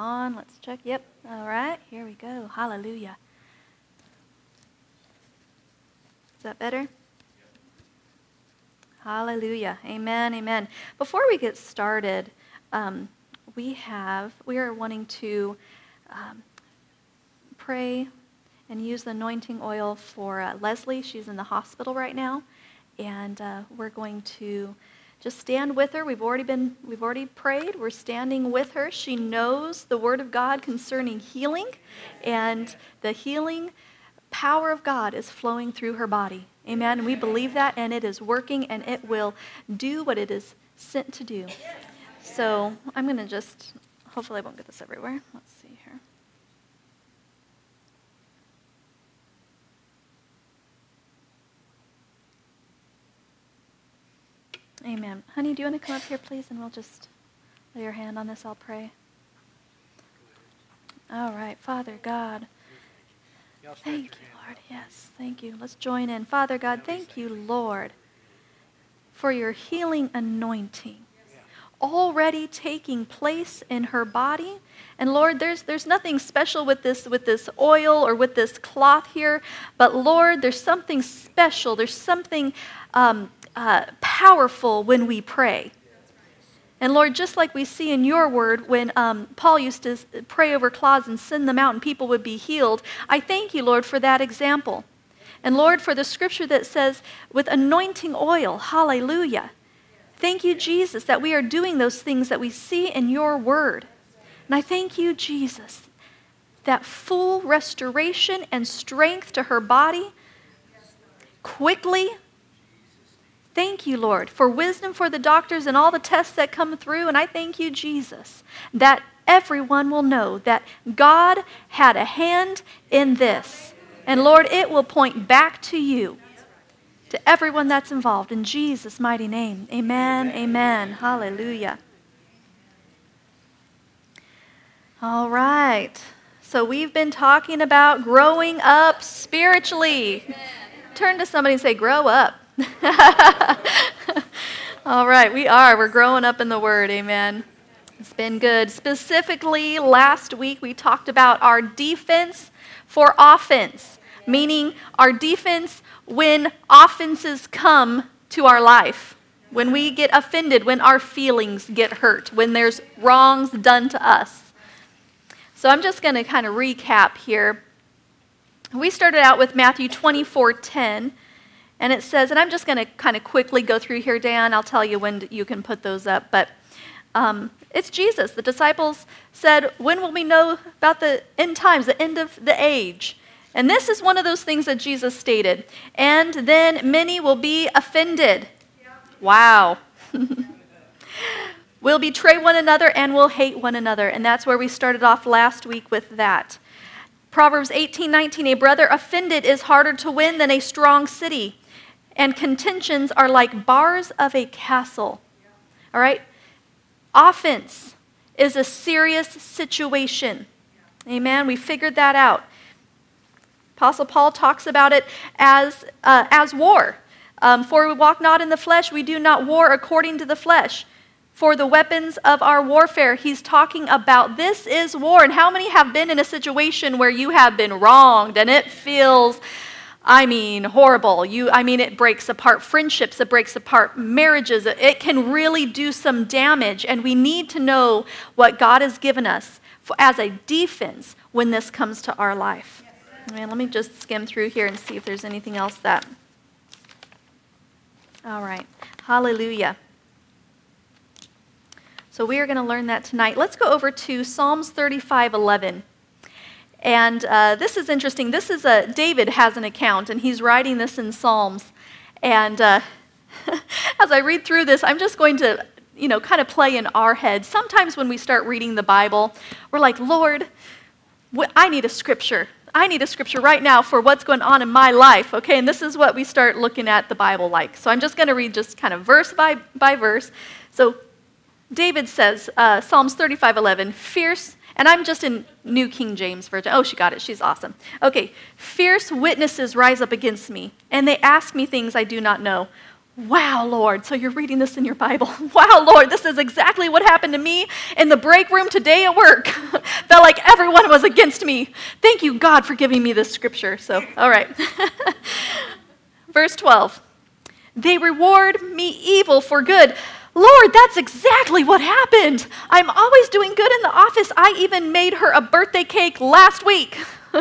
on. Let's check. Yep. All right. Here we go. Hallelujah. Is that better? Hallelujah. Amen. Amen. Before we get started, we are wanting to pray and use the anointing oil for Leslie. She's in the hospital right now, and we're going to just stand with her. We've already prayed. We're standing with her. She knows the Word of God concerning healing, and the healing power of God is flowing through her body. Amen. And we believe that, and it is working, and it will do what it is sent to do. So I'm going to hopefully I won't get this everywhere. Let's see here. Amen. Honey, do you want to come up here, please? And we'll just lay your hand on this. I'll pray. All right. Father God, thank you, Lord. Yes, thank you. Let's join in. Father God, thank you, Lord, for your healing anointing already taking place in her body. And Lord, there's nothing special with this oil or with this cloth here, but Lord, there's something special. There's something powerful when we pray. And Lord, just like we see in your word when Paul used to pray over cloths and send them out and people would be healed, I thank you, Lord, for that example. And Lord, for the scripture that says, with anointing oil, hallelujah. Thank you, Jesus, that we are doing those things that we see in your word. And I thank you, Jesus, that full restoration and strength to her body quickly. Thank you, Lord, for wisdom for the doctors and all the tests that come through. And I thank you, Jesus, that everyone will know that God had a hand in this. And Lord, it will point back to you, to everyone that's involved. In Jesus' mighty name, amen, amen. Hallelujah. All right. So we've been talking about growing up spiritually. Amen. Turn to somebody and say, grow up. All right, we're growing up in the Word, amen. It's been good. Specifically, last week we talked about our defense for offense, meaning our defense when offenses come to our life, when we get offended, when our feelings get hurt, when there's wrongs done to us. So I'm just going to kind of recap here. We started out with Matthew 24:10. And it says, and I'm just going to kind of quickly go through here, Dan. I'll tell you when you can put those up. But it's Jesus. The disciples said, when will we know about the end times, the end of the age? And this is one of those things that Jesus stated. And then many will be offended. Wow. We'll betray one another and we'll hate one another. And that's where we started off last week with that. Proverbs 18:19, a brother offended is harder to win than a strong city. And contentions are like bars of a castle. All right? Offense is a serious situation. Amen? We figured that out. Apostle Paul talks about it as war. For we walk not in the flesh, we do not war according to the flesh. For the weapons of our warfare, he's talking about this is war. And how many have been in a situation where you have been wronged and it feels horrible. It breaks apart friendships, it breaks apart marriages. It can really do some damage, and we need to know what God has given us as a defense when this comes to our life. And let me just skim through here and see if there's anything else that... All right. Hallelujah. So we are going to learn that tonight. Let's go over to Psalms 35:11. And this is interesting. This is David has an account, and he's writing this in Psalms. And as I read through this, I'm just going to, kind of play in our heads. Sometimes when we start reading the Bible, we're like, Lord, I need a scripture. I need a scripture right now for what's going on in my life, okay? And this is what we start looking at the Bible like. So I'm just going to read just kind of verse by verse. So David says, Psalms 35:11, fierce... And I'm just in New King James Version. Oh, she got it. She's awesome. Okay. Fierce witnesses rise up against me, and they ask me things I do not know. Wow, Lord. So you're reading this in your Bible. Wow, Lord, this is exactly what happened to me in the break room today at work. Felt like everyone was against me. Thank you, God, for giving me this scripture. So, all right. Verse 12. They reward me evil for good. Lord, that's exactly what happened. I'm always doing good in the office. I even made her a birthday cake last week.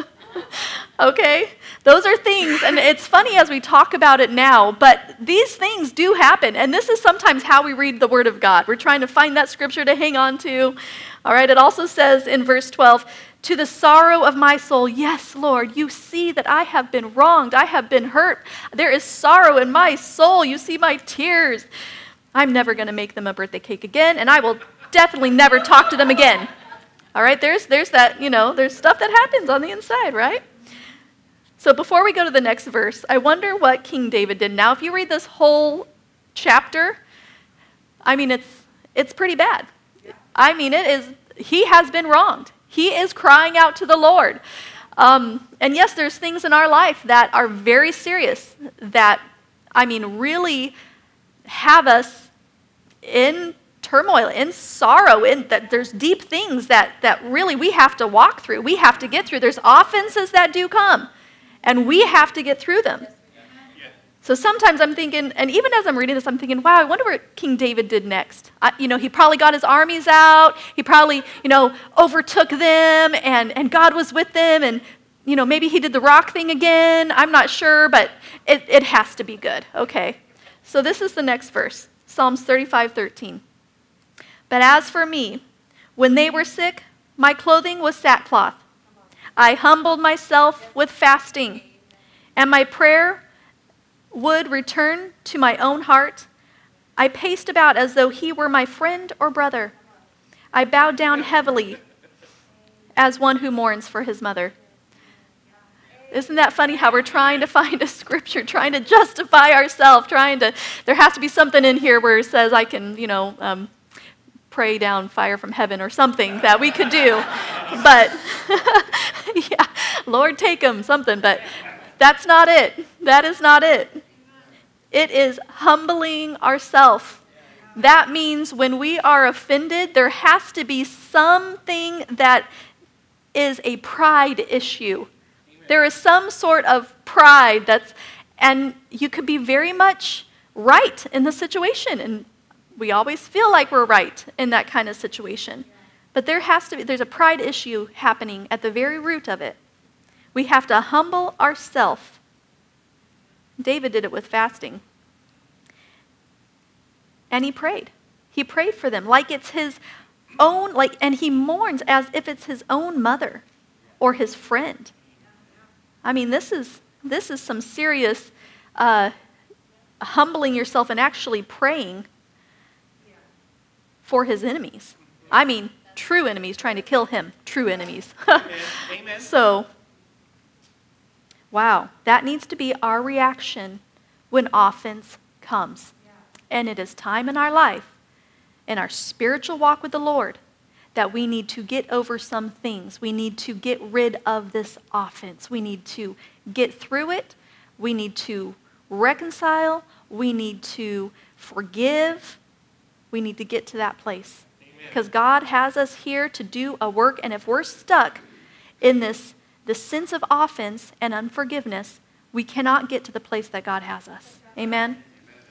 Okay? Those are things, and it's funny as we talk about it now, but these things do happen, and this is sometimes how we read the Word of God. We're trying to find that scripture to hang on to. All right, it also says in verse 12, to the sorrow of my soul, yes, Lord, you see that I have been wronged, I have been hurt. There is sorrow in my soul. You see my tears. I'm never going to make them a birthday cake again, and I will definitely never talk to them again. All right, there's that, there's stuff that happens on the inside, right? So before we go to the next verse, I wonder what King David did. Now, if you read this whole chapter, I mean, it's pretty bad. I mean, he has been wronged. He is crying out to the Lord. And yes, there's things in our life that are very serious that, really have us in turmoil, in sorrow, in that there's deep things that really we have to walk through. We have to get through. There's offenses that do come, and we have to get through them. So sometimes I'm thinking, and even as I'm reading this, I'm thinking, wow, I wonder what King David did next. He probably got his armies out. He probably, overtook them, and God was with them, and, maybe he did the rock thing again. I'm not sure, but it has to be good. Okay. So this is the next verse, Psalms 35:13. But as for me, when they were sick, my clothing was sackcloth. I humbled myself with fasting, and my prayer would return to my own heart. I paced about as though he were my friend or brother. I bowed down heavily as one who mourns for his mother. Isn't that funny how we're trying to find a scripture, trying to justify ourselves, there has to be something in here where it says I can, pray down fire from heaven or something that we could do. But, yeah, Lord, take them, something. But that's not it. That is not it. It is humbling ourselves. That means when we are offended, there has to be something that is a pride issue. There is some sort of pride and you could be very much right in the situation, and we always feel like we're right in that kind of situation. But there's a pride issue happening at the very root of it. We have to humble ourselves. David did it with fasting. And he prayed. He prayed for them like it's his own, and he mourns as if it's his own mother or his friend. This is some serious humbling yourself and actually praying for his enemies. True enemies trying to kill him. True enemies. Amen. So, wow, that needs to be our reaction when offense comes. And it is time in our life, in our spiritual walk with the Lord, that we need to get over some things. We need to get rid of this offense. We need to get through it. We need to reconcile. We need to forgive. We need to get to that place. Because God has us here to do a work, and if we're stuck in this sense of offense and unforgiveness, we cannot get to the place that God has us. Amen?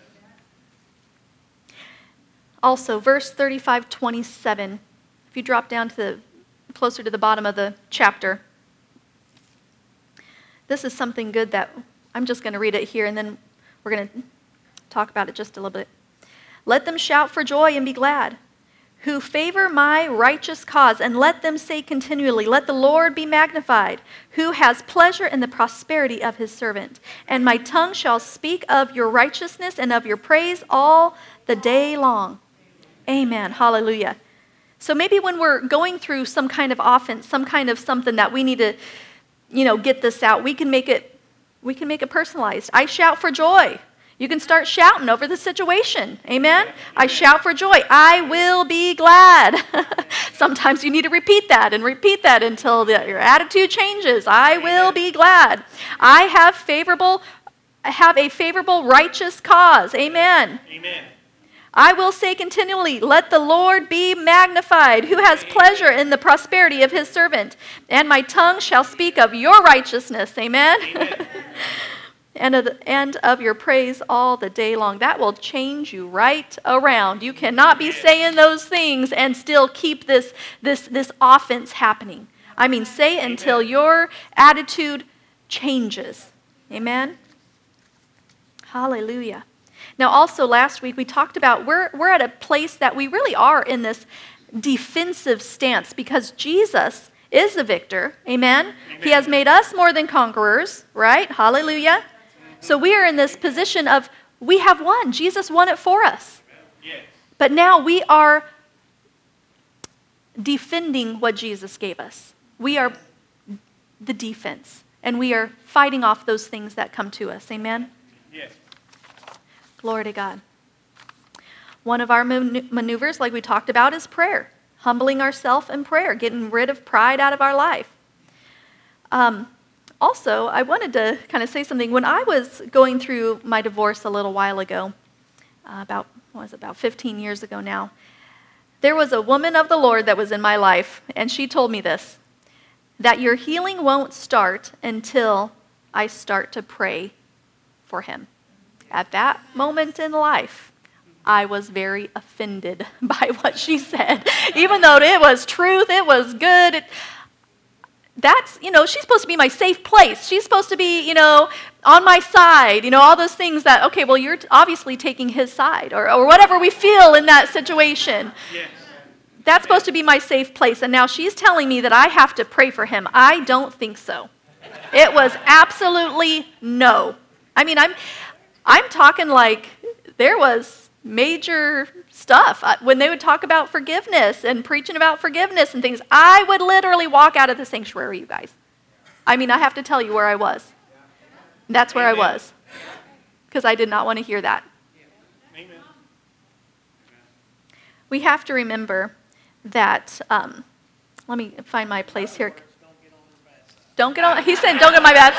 Also, verse 35:27. If you drop down closer to the bottom of the chapter, this is something good that I'm just going to read it here, and then we're going to talk about it just a little bit. Let them shout for joy and be glad, who favor my righteous cause, and let them say continually, let the Lord be magnified, who has pleasure in the prosperity of his servant. And my tongue shall speak of your righteousness and of your praise all the day long. Amen. Hallelujah. So maybe when we're going through some kind of offense, some kind of something that we need to, get this out, we can make it personalized. I shout for joy. You can start shouting over the situation. Amen? I shout for joy. I will be glad. Sometimes you need to repeat that until your attitude changes. I will be glad. I have favorable have a favorable, righteous cause. Amen. Amen. I will say continually, let the Lord be magnified, who has pleasure in the prosperity of his servant. And my tongue shall speak of your righteousness. Amen. Amen. and of your praise all the day long. That will change you right around. You cannot be saying those things and still keep this offense happening. I mean, say it until your attitude changes. Amen. Hallelujah. Now, also last week we talked about we're at a place that we really are in this defensive stance because Jesus is the victor. Amen? Amen. He has made us more than conquerors, right? Hallelujah. So we are in this position of we have won. Jesus won it for us. Yes. But now we are defending what Jesus gave us. We are the defense, and we are fighting off those things that come to us. Amen? Yes. Glory to God. One of our maneuvers, like we talked about, is prayer. Humbling ourselves in prayer, getting rid of pride out of our life. Also, I wanted to kind of say something. When I was going through my divorce a little while ago, about 15 years ago now, there was a woman of the Lord that was in my life, and she told me this, that your healing won't start until I start to pray for him. At that moment in life, I was very offended by what she said. Even though it was truth, it was good. She's supposed to be my safe place. She's supposed to be, on my side. All those things that, okay, well, you're obviously taking his side or whatever we feel in that situation. Yes. That's supposed to be my safe place. And now she's telling me that I have to pray for him. I don't think so. It was absolutely no. I mean, I'm talking like there was major stuff. When they would talk about forgiveness and preaching about forgiveness and things, I would literally walk out of the sanctuary, you guys. I mean, I have to tell you where I was. That's where Amen. I was. Because I did not want to hear that. Amen. We have to remember that, let me find my place here. Don't get on, he said, don't get on my bad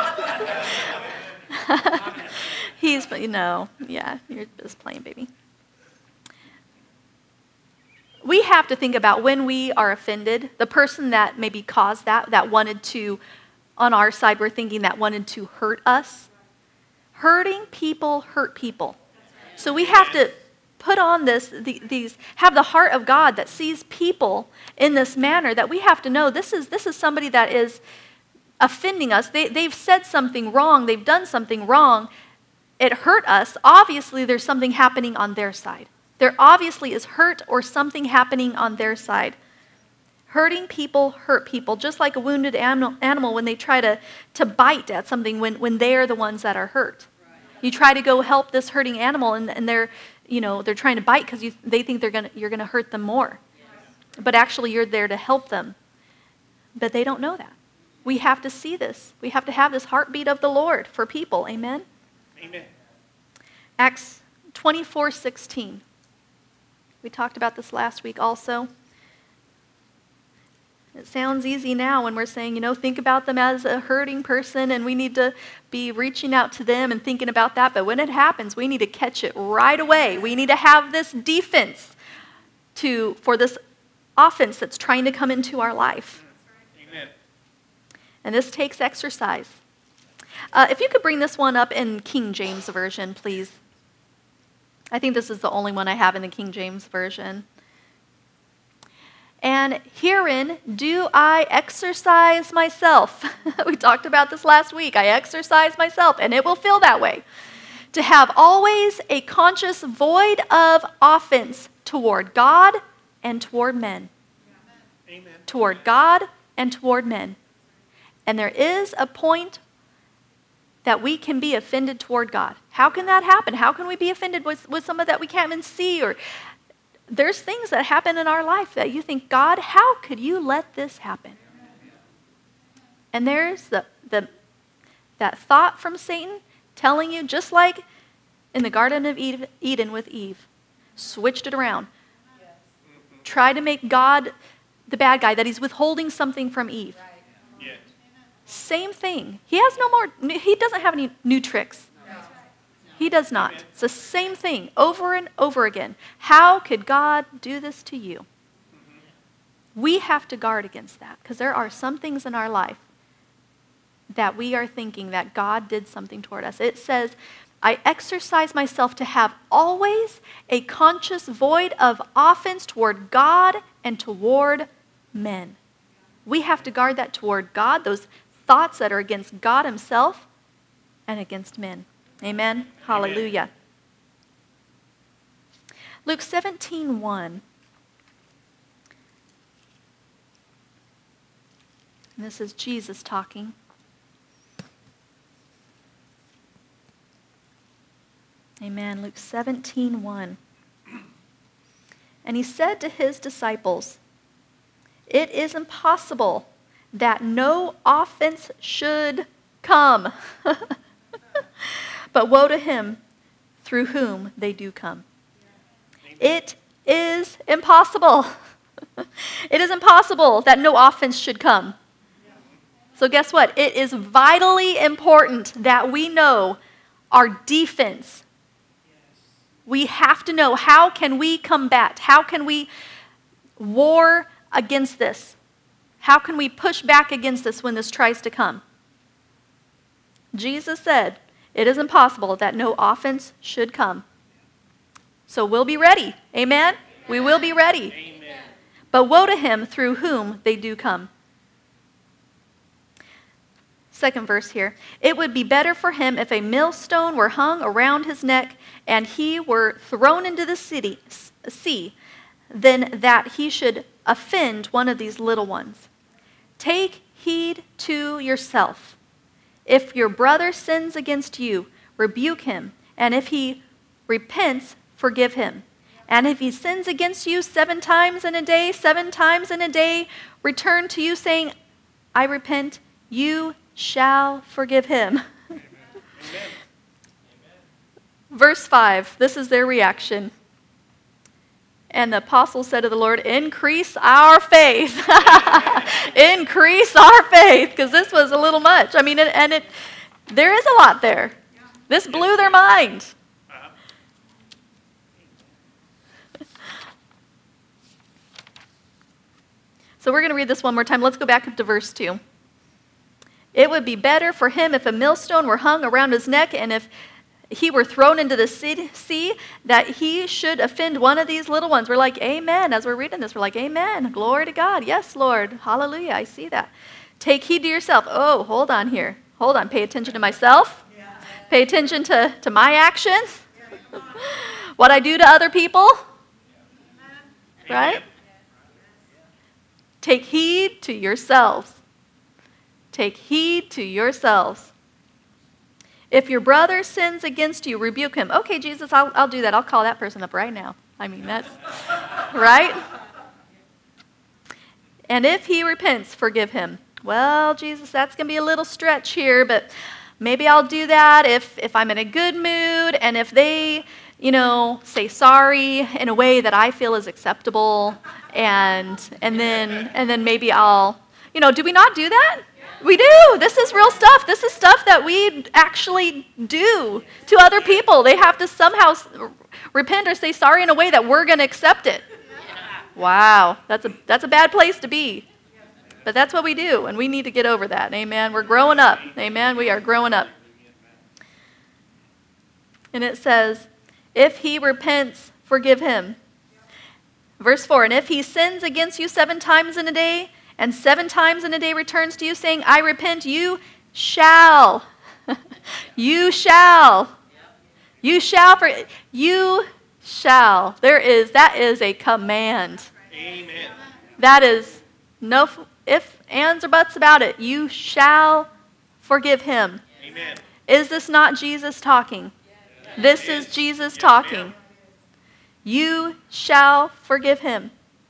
side. You're just playing, baby. We have to think about when we are offended, the person that maybe caused that wanted to, on our side, we're thinking that wanted to hurt us. Hurting people hurt people. So we have to put on have the heart of God that sees people in this manner, that we have to know this is somebody that is offending us. They've said something wrong. They've done something wrong. It hurt us. Obviously, there's something happening on their side. There obviously is hurt or something happening on their side. Hurting people hurt people, just like a wounded animal when they try to bite at something when they're the ones that are hurt. You try to go help this hurting animal, and they're trying to bite because they think you're gonna hurt them more. But actually, you're there to help them. But they don't know that. We have to see this. We have to have this heartbeat of the Lord for people. Amen? Amen. Acts 24:16. We talked about this last week also. It sounds easy now when we're saying, think about them as a hurting person and we need to be reaching out to them and thinking about that. But when it happens, we need to catch it right away. We need to have this defense for this offense that's trying to come into our life. Amen. And this takes exercise. If you could bring this one up in King James Version, please. I think this is the only one I have in the King James Version. And herein do I exercise myself. We talked about this last week. I exercise myself, and it will feel that way. To have always a conscious void of offense toward God and toward men. Amen. Toward God and toward men. And there is a point that we can be offended toward God. How can that happen? How can we be offended with someone that we can't even see? Or there's things that happen in our life that you think, God, how could you let this happen? And there's that thought from Satan telling you, just like in the Garden of Eden with Eve, switched it around. Try to make God the bad guy, that he's withholding something from Eve. Yes. Same thing. He doesn't have any new tricks. does not. It's the same thing over and over again. How could God do this to you? We have to guard against that because there are some things in our life that we are thinking that God did something toward us. It says, I exercise myself to have always a conscious void of offense toward God and toward men. We have to guard that toward God, those thoughts that are against God himself and against men. Amen? Hallelujah. Luke 17:1. And this is Jesus talking. Amen. Luke 17:1. And he said to his disciples, it is impossible that no offense should come. But woe to him through whom they do come. It is impossible. It is impossible that no offense should come. So guess what? It is vitally important that we know our defense. We have to know, how can we combat? How can we war against this? How can we push back against this when this tries to come? Jesus said, it is impossible that no offense should come. So we'll be ready. Amen? We will be ready. Amen. But woe to him through whom they do come. Second verse here. It would be better for him if a millstone were hung around his neck and he were thrown into the sea than that he should offend one of these little ones. Take heed to yourself. If your brother sins against you, rebuke him, and if he repents, forgive him. And if he sins against you 7 times in a day, 7 times in a day, return to you saying, I repent, you shall forgive him. Amen. Verse 5, this is their reaction. And the apostle said to the Lord, increase our faith. Increase our faith, because this was a little much. I mean, there is a lot there. This blew their mind. So we're going to read this one more time. Let's go back up to verse 2. It would be better for him if a millstone were hung around his neck and if he were thrown into the sea, that he should offend one of these little ones. We're like, amen. As we're reading this, we're like, amen. Glory to God. Yes, Lord. Hallelujah. I see that. Take heed to yourself. Oh, hold on here. Hold on. Pay attention to myself. Pay attention to my actions. What I do to other people. Right? Take heed to yourselves. Take heed to yourselves. If your brother sins against you, rebuke him. Okay, Jesus, I'll do that. I'll call that person up right now. I mean, that's right. And if he repents, forgive him. Well, Jesus, that's going to be a little stretch here, but maybe I'll do that if I'm in a good mood and if they, say sorry in a way that I feel is acceptable, and then maybe I'll, do we not do that? We do. This is real stuff. This is stuff that we actually do to other people. They have to somehow repent or say sorry in a way that we're going to accept it. Wow. That's a bad place to be. But that's what we do, and we need to get over that. Amen. We're growing up. Amen. We are growing up. And it says, if he repents, forgive him. Verse 4, and if he sins against you 7 times in a day, and 7 times in a day returns to you saying, I repent, you shall. You shall. You shall. You shall. That is a command. Amen. That is no ifs, ands, or buts about it. You shall forgive him. Amen. Is this not Jesus talking? This is Jesus talking. You shall forgive him.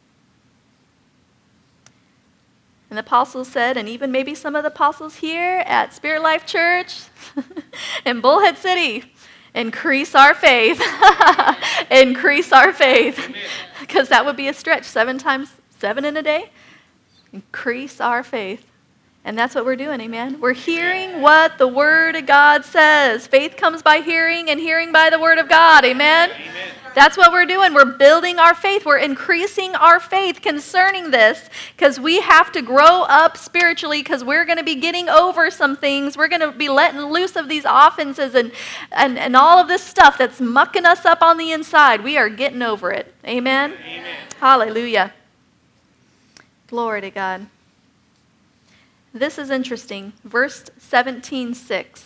And the apostles said, and even maybe some of the apostles here at Spirit Life Church in Bullhead City, increase our faith. Increase our faith. Because that would be a stretch. 7 times 7 in a day. Increase our faith. And that's what we're doing, amen? We're hearing what the Word of God says. Faith comes by hearing, and hearing by the Word of God, amen? Amen. That's what we're doing. We're building our faith. We're increasing our faith concerning this because we have to grow up spiritually because we're going to be getting over some things. We're going to be letting loose of these offenses and all of this stuff that's mucking us up on the inside. We are getting over it. Amen? Amen. Hallelujah. Glory to God. This is interesting. Verse 17:6.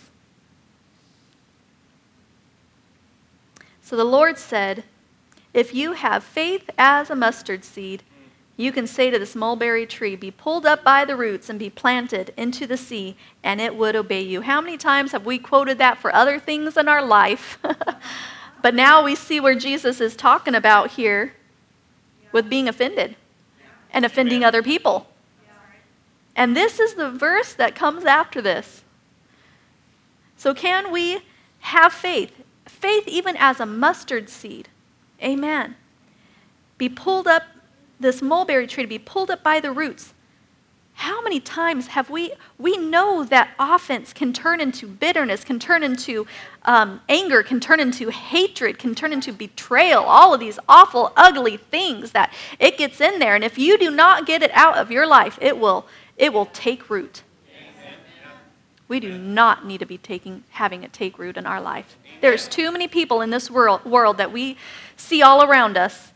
So the Lord said, if you have faith as a mustard seed, you can say to this mulberry tree, be pulled up by the roots and be planted into the sea, and it would obey you. How many times have we quoted that for other things in our life? But now we see where Jesus is talking about here with being offended and offending other people. And this is the verse that comes after this. So can we have faith? Faith even as a mustard seed. Amen. Be pulled up, this mulberry tree to be pulled up by the roots. How many times have we know that offense can turn into bitterness, can turn into anger, can turn into hatred, can turn into betrayal, all of these awful, ugly things that it gets in there. And if you do not get it out of your life, it will take root. We do not need to be having it take root in our life. There's too many people in this world that we see all around us,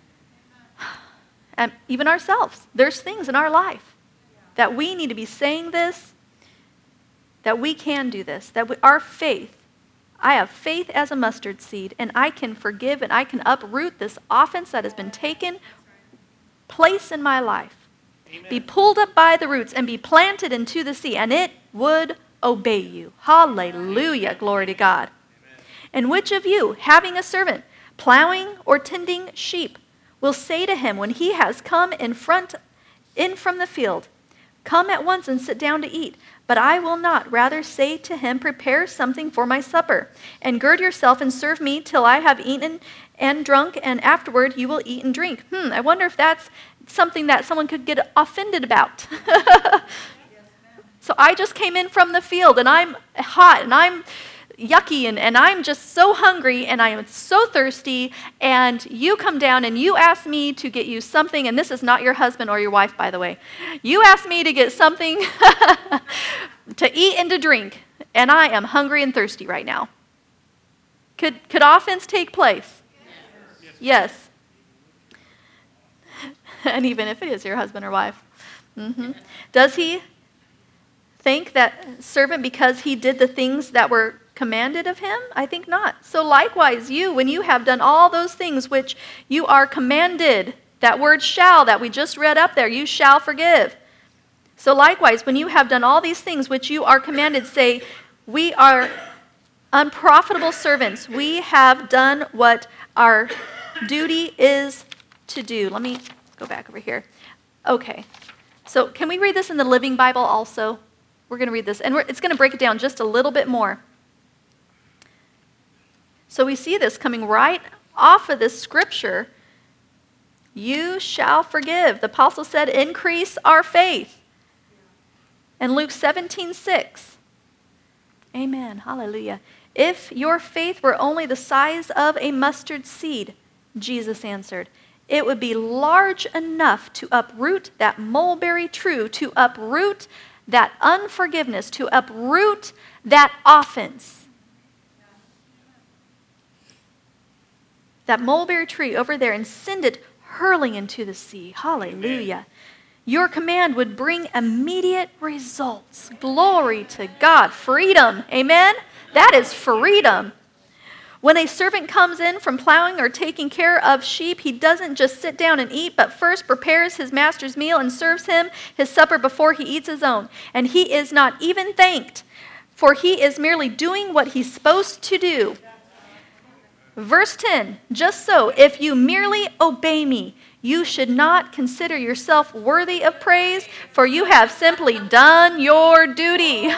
and even ourselves. There's things in our life that we need to be saying this, that we can do this, that our faith, I have faith as a mustard seed, and I can forgive and I can uproot this offense that has been taken place in my life. Amen. Be pulled up by the roots and be planted into the sea, and it would obey you. Hallelujah. Glory to God. Amen. And which of you, having a servant, plowing or tending sheep, will say to him when he has come in from the field, come at once and sit down to eat? But I will not. Rather say to him, prepare something for my supper, and gird yourself and serve me till I have eaten and drunk, and afterward you will eat and drink. I wonder if that's something that someone could get offended about. So I just came in from the field, and I'm hot, and I'm yucky, and I'm just so hungry, and I am so thirsty, and you come down and you ask me to get you something, and this is not your husband or your wife, by the way. You ask me to get something to eat and to drink, and I am hungry and thirsty right now. Could offense take place? Yes. And even if it is your husband or wife. Does he thank that servant because he did the things that were commanded of him? I think not. So likewise, you, when you have done all those things which you are commanded, that word shall that we just read up there, you shall forgive. So likewise, when you have done all these things which you are commanded, say, we are unprofitable servants. We have done what our duty is to do. Let me go back over here. Okay. So can we read this in the Living Bible also? We're going to read this, and it's going to break it down just a little bit more. So we see this coming right off of this scripture. You shall forgive. The apostle said, increase our faith. And Luke 17:6. Amen. Hallelujah. If your faith were only the size of a mustard seed, Jesus answered, it would be large enough to uproot that mulberry tree, to uproot that unforgiveness, to uproot that offense. That mulberry tree over there, and send it hurling into the sea. Hallelujah. Amen. Your command would bring immediate results. Glory to God. Freedom. Amen? That is freedom. When a servant comes in from plowing or taking care of sheep, he doesn't just sit down and eat, but first prepares his master's meal and serves him his supper before he eats his own. And he is not even thanked, for he is merely doing what he's supposed to do. Verse 10, just so, if you merely obey me, you should not consider yourself worthy of praise, for you have simply done your duty.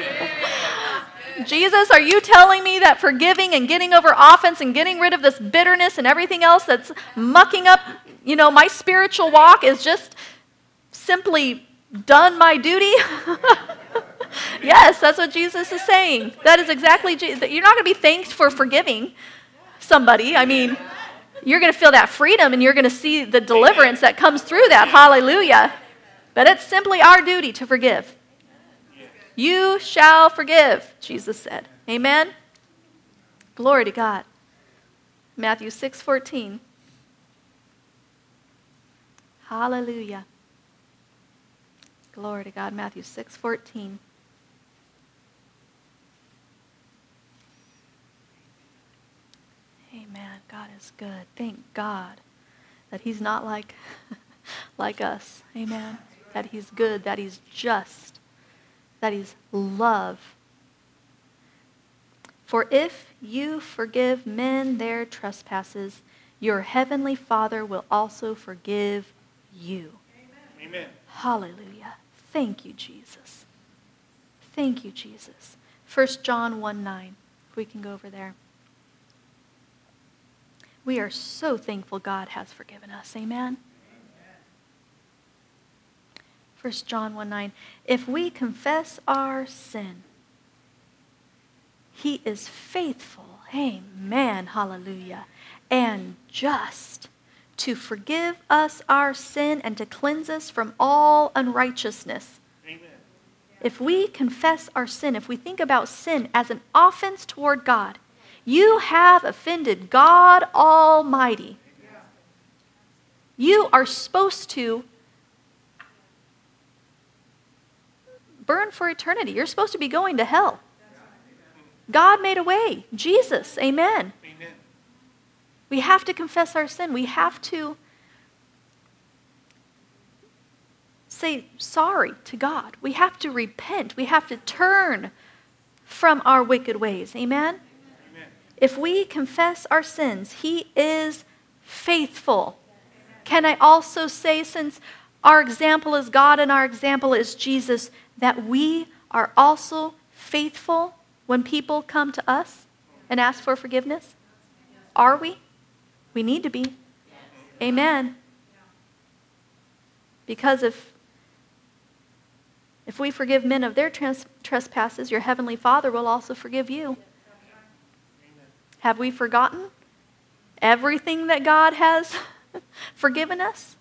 Jesus, are you telling me that forgiving and getting over offense and getting rid of this bitterness and everything else that's mucking up, my spiritual walk is just simply done my duty? Yes, that's what Jesus is saying. That is exactly, you're not going to be thanked for forgiving somebody. I mean, you're going to feel that freedom and you're going to see the deliverance that comes through that. Hallelujah. But it's simply our duty to forgive. You shall forgive, Jesus said. Amen? Glory to God. Matthew 6:14. Hallelujah. Glory to God. Matthew 6:14. Amen. God is good. Thank God that he's not like us. Amen. That he's good, that he's just, that he's love. For if you forgive men their trespasses, your heavenly Father will also forgive you. Amen. Hallelujah. Thank you, Jesus. Thank you, Jesus. 1 John 1:9. If we can go over there. We are so thankful God has forgiven us. Amen. 1 John 1:9. If we confess our sin, he is faithful. Amen. Hallelujah. And just to forgive us our sin and to cleanse us from all unrighteousness. Amen. If we confess our sin, if we think about sin as an offense toward God, you have offended God Almighty. You are supposed to burn for eternity. You're supposed to be going to hell. God made a way. Jesus, amen. Amen. We have to confess our sin. We have to say sorry to God. We have to repent. We have to turn from our wicked ways. Amen? Amen. If we confess our sins, he is faithful. Can I also say, since our example is God and our example is Jesus, that we are also faithful when people come to us and ask for forgiveness? Are we? We need to be. Amen. Because if we forgive men of their trespasses, your heavenly Father will also forgive you. Have we forgotten everything that God has forgiven us?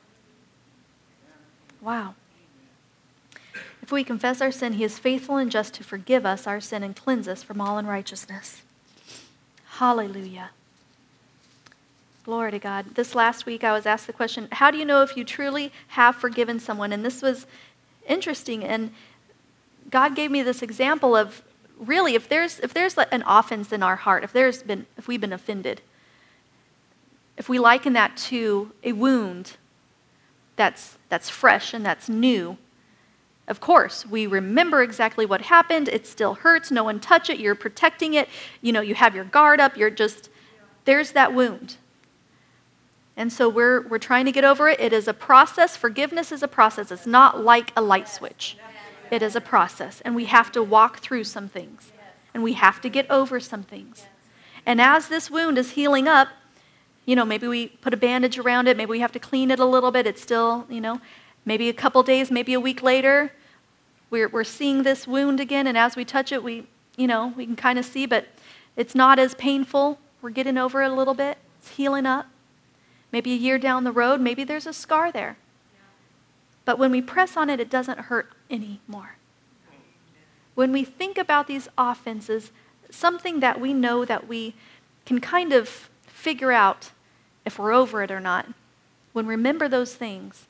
Wow. If we confess our sin, he is faithful and just to forgive us our sin and cleanse us from all unrighteousness. Hallelujah. Glory to God. This last week I was asked the question, how do you know if you truly have forgiven someone? And this was interesting. And God gave me this example of, really, if there's an offense in our heart, if we've been offended, if we liken that to a wound that's fresh and that's new, of course, we remember exactly what happened. It still hurts. No one touch it. You're protecting it. You have your guard up. There's that wound. And so we're trying to get over it. It is a process. Forgiveness is a process. It's not like a light switch. It is a process. And we have to walk through some things. And we have to get over some things. And as this wound is healing up, maybe we put a bandage around it. Maybe we have to clean it a little bit. It's still, maybe a couple days, maybe a week later, we're seeing this wound again. And as we touch it, we can kind of see, but it's not as painful. We're getting over it a little bit. It's healing up. Maybe a year down the road, maybe there's a scar there. But when we press on it, it doesn't hurt anymore. When we think about these offenses, something that we know that we can kind of figure out if we're over it or not, when we remember those things,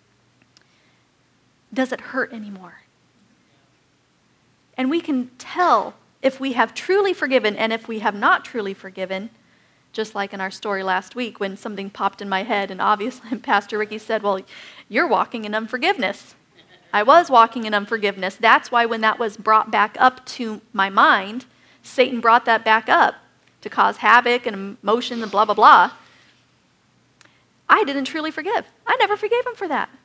does it hurt anymore? And we can tell if we have truly forgiven and if we have not truly forgiven, just like in our story last week when something popped in my head and obviously Pastor Ricky said, well, you're walking in unforgiveness. I was walking in unforgiveness. That's why when that was brought back up to my mind, Satan brought that back up to cause havoc and emotions and blah, blah, blah. I didn't truly forgive. I never forgave him for that.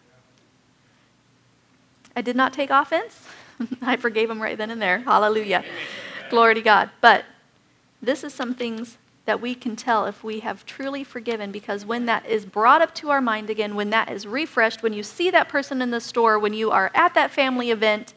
I did not take offense. I forgave him right then and there. Hallelujah. Glory to God. But this is some things that we can tell if we have truly forgiven, because when that is brought up to our mind again, when that is refreshed, when you see that person in the store, when you are at that family event,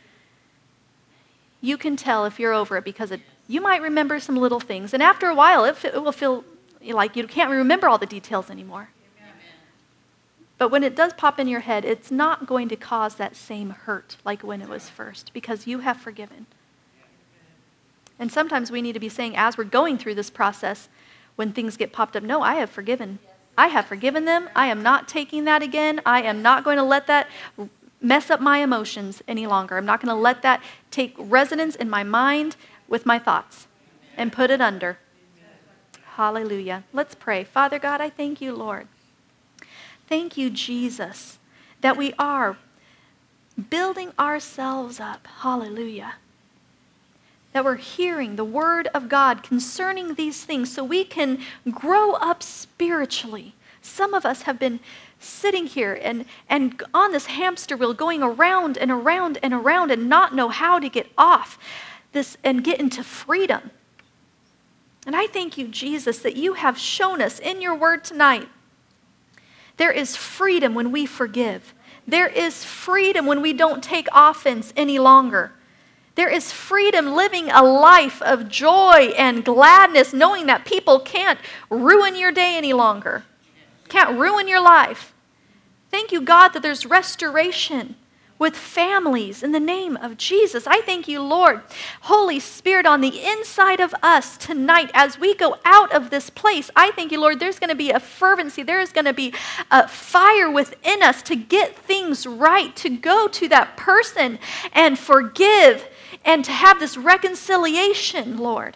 you can tell if you're over it, because you might remember some little things. And after a while, it will feel like you can't remember all the details anymore. Amen. But when it does pop in your head, it's not going to cause that same hurt like when it was first, because you have forgiven. And sometimes we need to be saying, as we're going through this process, when things get popped up, no, I have forgiven. I have forgiven them. I am not taking that again. I am not going to let that mess up my emotions any longer. I'm not going to let that take resonance in my mind with my thoughts and put it under. Hallelujah. Let's pray. Father God, I thank you, Lord. Thank you, Jesus, that we are building ourselves up. Hallelujah. That we're hearing the word of God concerning these things so we can grow up spiritually. Some of us have been sitting here and on this hamster wheel going around and around and around and not know how to get off this and get into freedom. And I thank you, Jesus, that you have shown us in your word tonight. There is freedom when we forgive. There is freedom when we don't take offense any longer. There is freedom living a life of joy and gladness, knowing that people can't ruin your day any longer, can't ruin your life. Thank you, God, that there's restoration with families in the name of Jesus. I thank you, Lord, Holy Spirit, on the inside of us tonight as we go out of this place. I thank you, Lord, there's going to be a fervency. There is going to be a fire within us to get things right, to go to that person and forgive, and to have this reconciliation, Lord.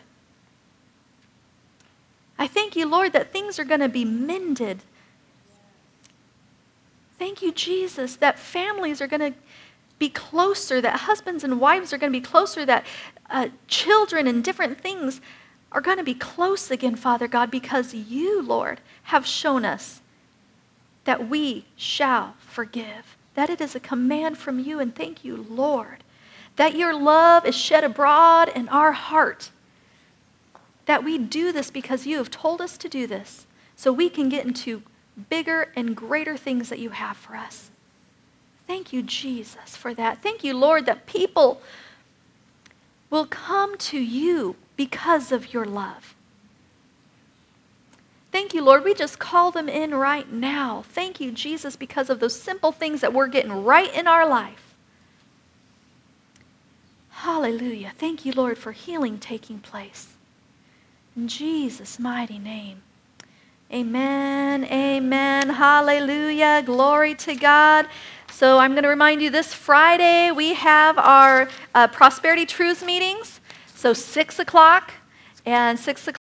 I thank you, Lord, that things are going to be mended. Thank you, Jesus, that families are going to be closer, that husbands and wives are going to be closer, that children and different things are going to be close again, Father God, because you, Lord, have shown us that we shall forgive, that it is a command from you. And thank you, Lord, that your love is shed abroad in our heart, that we do this because you have told us to do this, so we can get into bigger and greater things that you have for us. Thank you, Jesus, for that. Thank you, Lord, that people will come to you because of your love. Thank you, Lord. We just call them in right now. Thank you, Jesus, because of those simple things that we're getting right in our life. Hallelujah. Thank you, Lord, for healing taking place. In Jesus' mighty name. Amen. Amen. Hallelujah. Glory to God. So I'm going to remind you, this Friday we have our Prosperity Truths meetings. So 6 o'clock and 6 o'clock.